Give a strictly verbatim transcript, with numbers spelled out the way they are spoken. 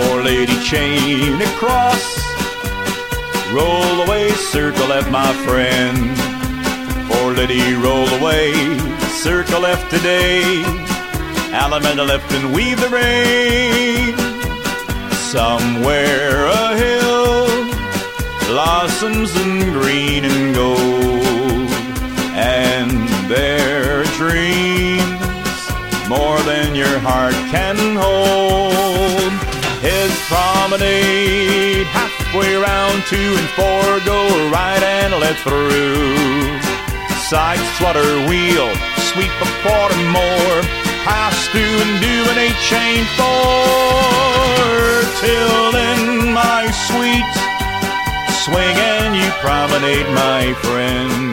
Four lady chain across, roll away, circle left, my friend. Four lady roll away, circle left today. Alameda left and weave the rain. Somewhere a hill blossoms in green and gold, and there are dreams more than your heart can hold. His promenade, halfway around, two and four go right and left through. Side swatter wheel, sweep a quarter more, pass through and do an eight chain four. Till then, my sweet, swing and you promenade, my friend.